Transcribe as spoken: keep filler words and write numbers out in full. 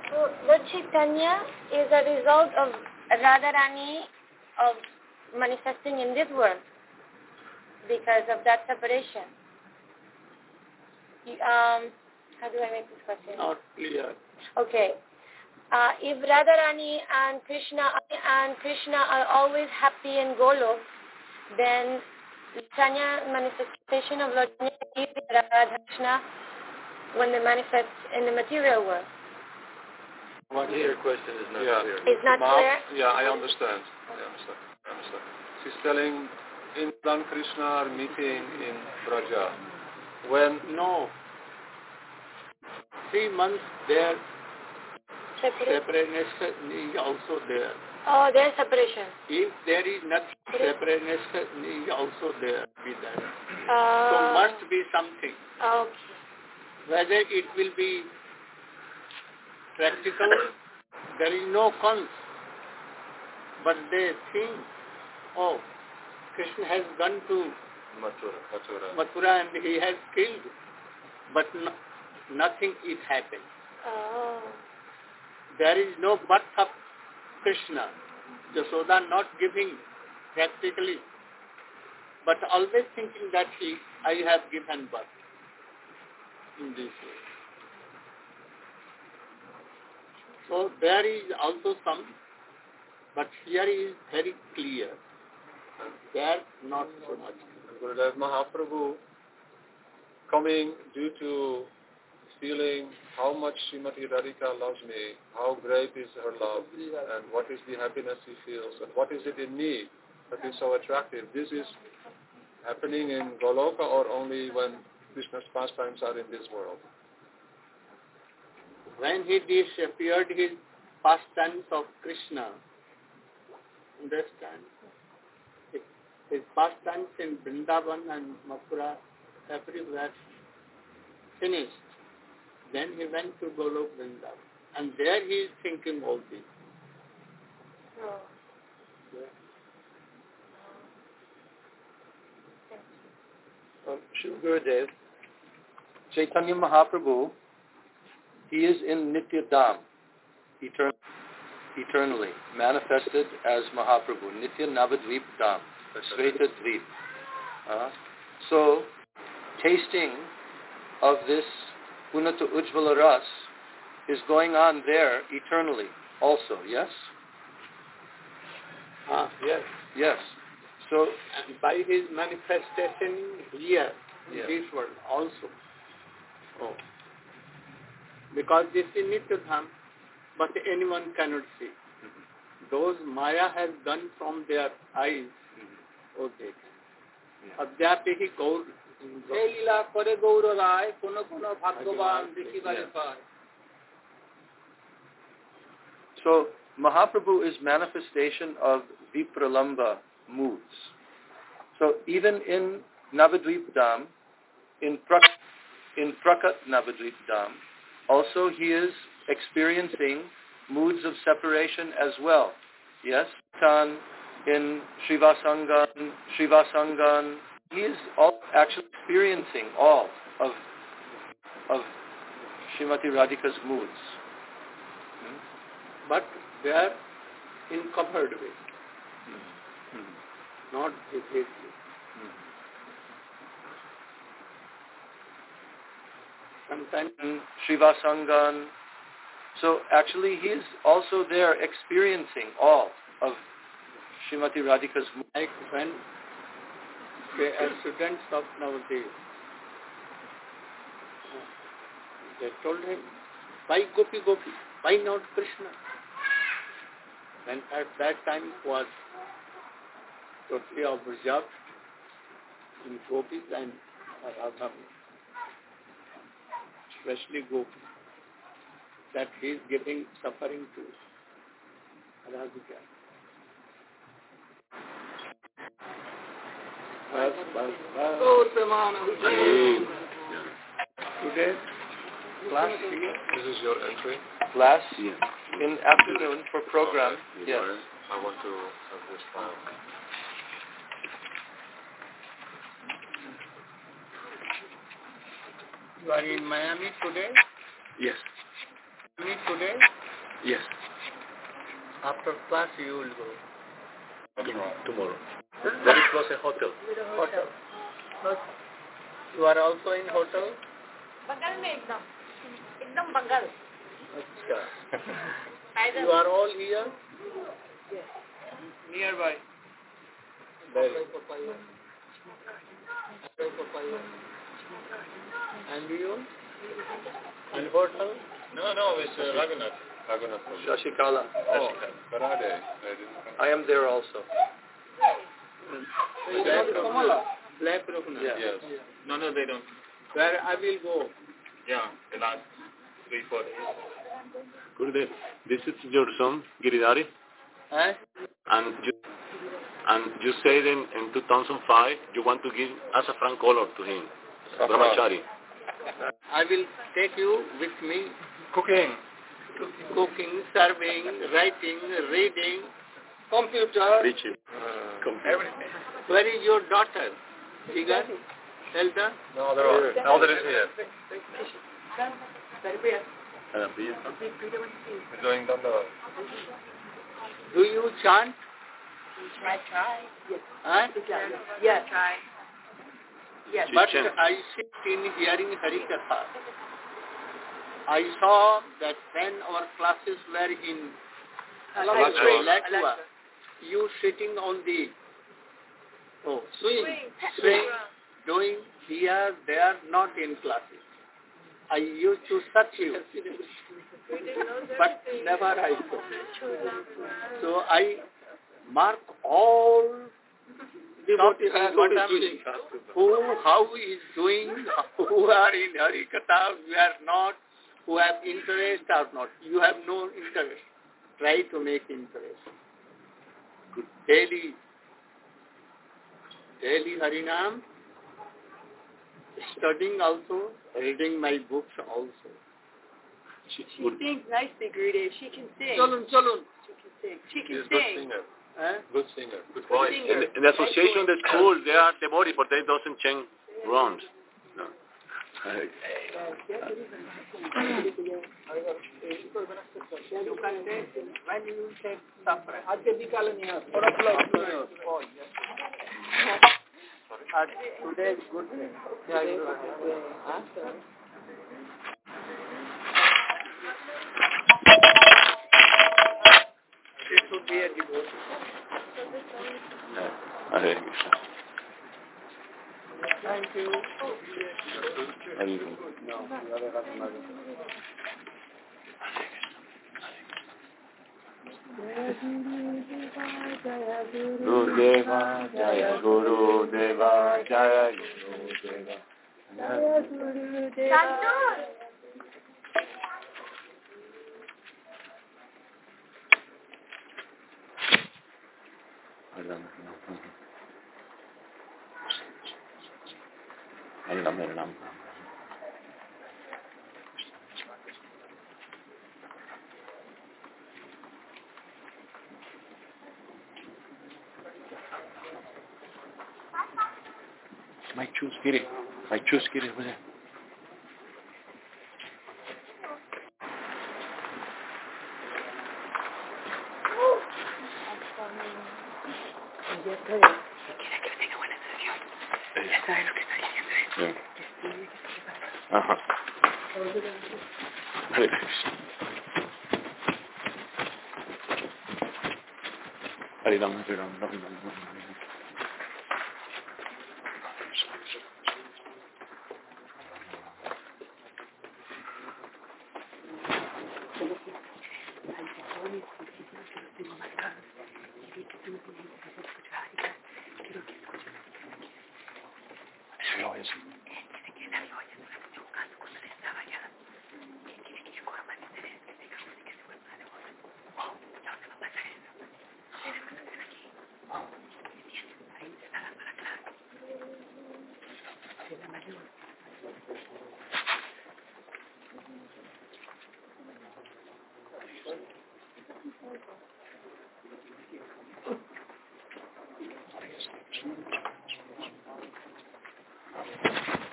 So Lord Chaitanya is a result of Radharani of manifesting in this world because of that separation. Um, how do I make this question? Not clear. Okay. Uh, if Radharani and Krishna and Krishna are always happy in Golok, then Chaitanya manifestation of Lord Chaitanya is Radha Krishna when they manifest in the material world. What your question is not yeah. clear. It's not Ma- clear? Yeah, I understand. I understand. I understand. She's telling Indra and Krishna are meeting in Braja. When? No. Three months there, Separate? separateness is also there. Oh, there's separation. If there is nothing, separateness is also there. Be there. Uh, So must be something. Okay. Whether it will be practical, there is no cons. But they think, oh, Krishna has gone to Mathura. Mathura. Mathura and he has killed. But no, nothing is happened. Oh. There is no birth of Krishna. Yashoda not giving practically, but always thinking that he, I have given birth in this way. So there is also some, but here is very clear. There not so much. Gurudev Mahaprabhu coming due to feeling how much Srimati Radhika loves me, how great is her love, and what is the happiness he feels, and what is it in me that is so attractive. This is happening in Goloka or only when Krishna's pastimes are in this world? When he disappeared, his pastimes of Krishna, understand? His pastimes in Vrindavan and Mathura, everywhere finished. Then he went to Golok Vrindavan. And there he is thinking all this. Oh. Yeah. Um, Shri Gurudev, Chaitanya Mahaprabhu, he is in Nitya Dham, etern- eternally, manifested as Mahaprabhu, Nitya Navadvip Dham, Sveta Dvip. Uh, so, tasting of this Unata Ujjvala Ras is going on there eternally also, yes? Ah, yes. Yes. So, And by his manifestation here, in yeah. this world also. Oh. Because this is Nitya Dham, but anyone cannot see. Mm-hmm. Those Maya has done from their eyes, mm-hmm. oh, they can. Adhyapi hi gaur. লীলা করে গৌর রায় কোন কোন ভাগ্যবান দেখিবারে পায়. So Mahaprabhu is manifestation of Vipralamba moods. So even in Navadvip Dham, in Prak, in Prakat Navadvip Dham, also he is experiencing moods of separation as well. Yes, Tan in Srivasangan, Srivasangan, he is all actually experiencing all of of Srimati Radhika's moods. Hmm? But they are in covered way, Mm-hmm. not vividly. Mm-hmm. Sometimes in Srivasangan. So actually he is also there experiencing all of Srimati Radhika's moods. like when they are students of Navadvip, they told him, why Gopi Gopi? Why not Krishna? And at that time was totally observed in Gopis and Radha, especially Gopi, that he is giving suffering to Radhika. Bas, bas, bas. Today, class here. This is your entry? Class in afternoon for program. Yes. I want to have this file. You are in Miami today? Yes. Miami today? Yes. After class you will go. That's right. Tomorrow. Very close a hotel. Hotel. Plus, you are also in hotel? Bengal में एकदम एकदम Bengal. Achha. You are all here? Yes. Nearby. Very. And you? And hotel? No, no, it's uh, Raghunath. Raghunath. Shashikala. Oh. Karade. I didn't come. I am there also. Black Raghunath. Black Raghunath. Yeah. Yes. No, no, they don't. Where I will go. Yeah, the last three, four days. Gurudev, this is your son, Giridhari, Eh? and you, and you said in, in two thousand five you want to give saffron color to him, Brahmachari. I will take you with me. Cooking. Cooking, serving, writing, reading, computer. Preaching. Everything. Where is your daughter? Jigar? Elda? No, there are. Elder is here. We're doing Dandavad. Do you chant? I try. Yes. Huh? Yes. Try. Yes. But Chant. I sit in hearing Harikatha. I saw that when our classes were in Alachua. Alachua, you sitting on the oh, swing, swing, doing here, there, not in classes. I used to search you, but never I saw. So I mark all devotees who, how is doing, who are in Harikatha, who are not, who have interest or not. You have no interest. Try to make interest. Daily, daily Harinam, studying also, reading my books also. She sings nicely, Gurudev. She can sing. Chalun, chalun. She can sing. She She's can a good sing. singer. Eh? Good singer. Good voice. In, in the association, the school, they are devotees, but they doesn't change rounds. No. Today is good day. Huh? It should be a devotion. Hare Krishna. Thank you. Hare Krishna. Gurudeva, Jaya Gurudeva, Jaya Gurudeva. Jaya Gurudeva. Allah, Allah. My shoes, Giri. My shoes, Giri. Over there. Yeah. Ajá. Hare Krishna. Hare Ram, Hare Ram, Ram Ram, Ram Ram. Thank you.